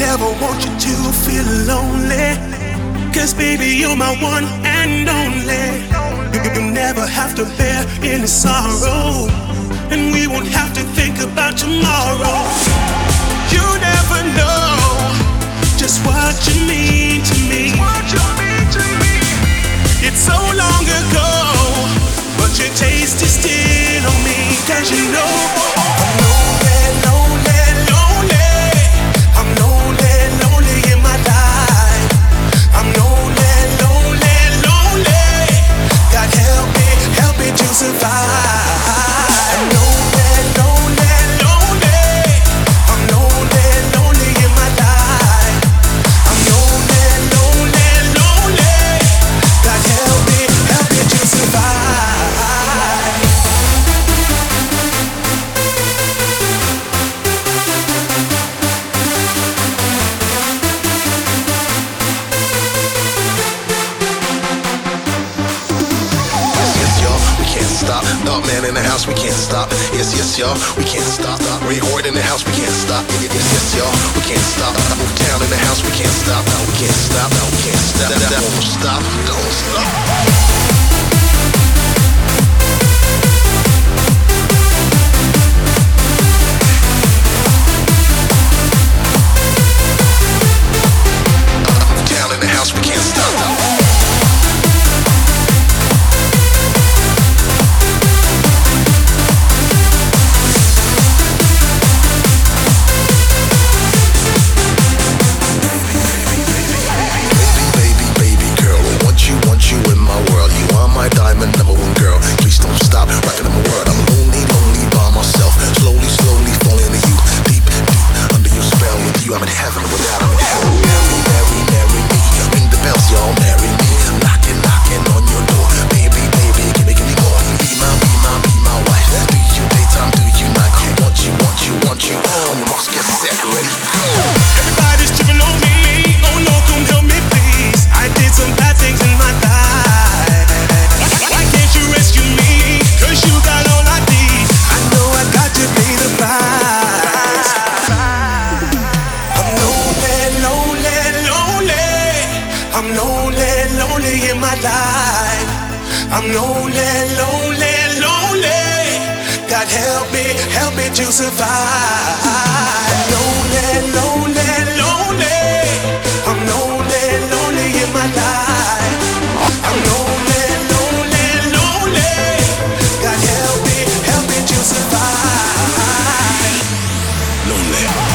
never want you to feel lonely. 'Cause baby, you're my one and only. You never have to bear any sorrow, and we won't have to think about tomorrow. You never know just what you mean to me. It's so long ago, but your taste is still on me. 'Cause you know I'm lonely, lonely, lonely. I'm lonely, lonely in my life. I'm lonely, lonely, lonely. God help me to survive. I'm lonely, lonely, lonely. I'm lonely, lonely in my life. I'm lonely, lonely, lonely. God help me to survive. Stop. Dog man in the house, we can't stop. Yes, yes, y'all, we can't stop. Ray Horde in the house, we can't stop. Yes, yes, y'all, we can't stop. Move town in the house, we can't stop. No, we can't stop. No, we can't stop. Don't stop. Don't stop. I'm lonely, lonely in my life. I'm lonely, lonely, lonely. God help me to survive. Lonely, lonely, lonely. I'm lonely, lonely in my life. I'm lonely, lonely, lonely. God help me to survive. Lonely.